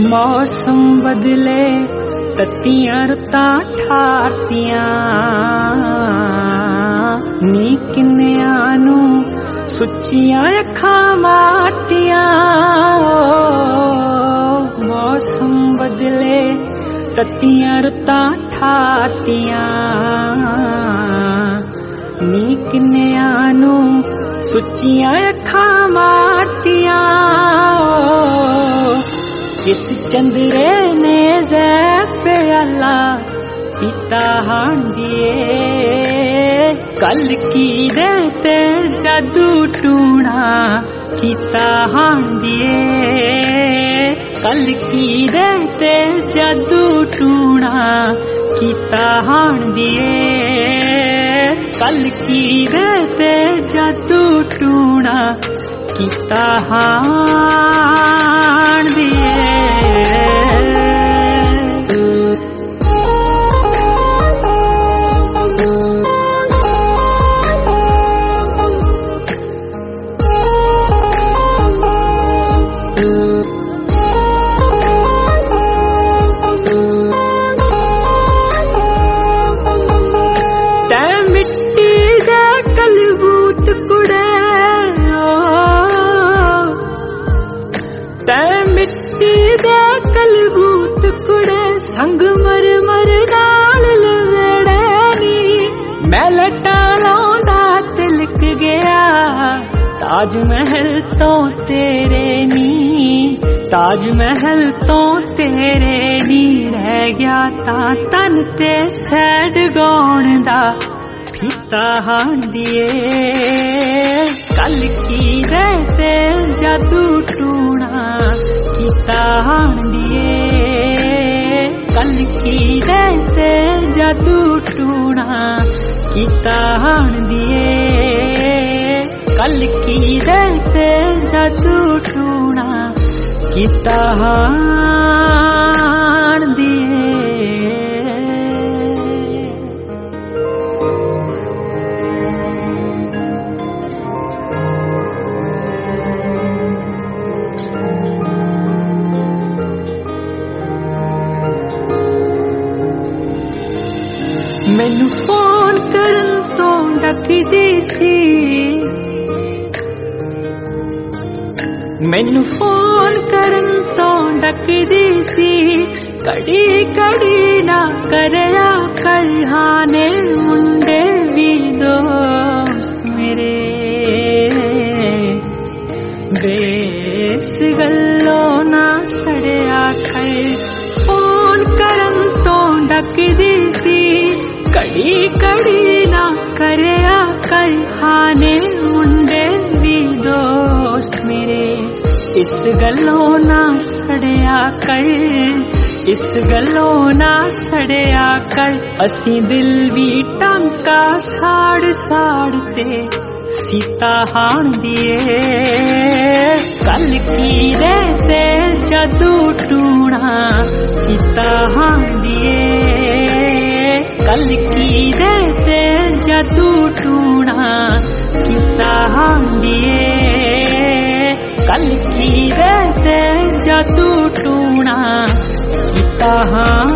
मौसम बदले तत्तियां रुतां ठारतियां नी किन्नियां नू सुच्चियां अखां मारतियां। मौसम बदले तत्तियां रुतां ठारतियां नी किन्नियां नू सुच्चियां अखां मारतियां। किस चंद्रे ने ज़ैब प्याला पीता हांडिए कल की दे ते जादू टूणा कीता हांडिए कल की दे ते जादू टूणा कीता हांडिए कल की दे ते जादू टूणा कीता हांडिए। मिट्टी दे कलबूत कुड़े संग मर मर नाल लवेड़े नी मैं लटा लाउंदा तिलक गया ताज महल तो तेरे नी ताज महल तो तेरे नी रह गया ता तन ते सैड गाउण दा फीता हांडिए कल की दे ते जादू टूणा कीता हांडिए कल की दे ते जादू टूणा कीता हांडिए कल की दे ते जादू टूणा कीता हांडिए। मैनू फोन करन तो डकदी सी मैनू फोन करन तो डकदी सी कड़ी कड़ी ना करया कर हाने मुंडे भी दोस्त मेरे बेस गल्लों ना सड़या कर फोन करन तो डकदी सी कड़ी कड़ी ना करया कर हाने मुंडे भी दोस्त मेरे इस गलों ना सड़या कर इस गलों ना सड़या कर असी दिल भी टांका साड़ साड़ ते सीता हांडिए कल की दे ते जादू टूणा कीता हांडिए कल की दे ते जादू टूणा कीता हांडिए कल की दे ते जादू टूणा कीता हां।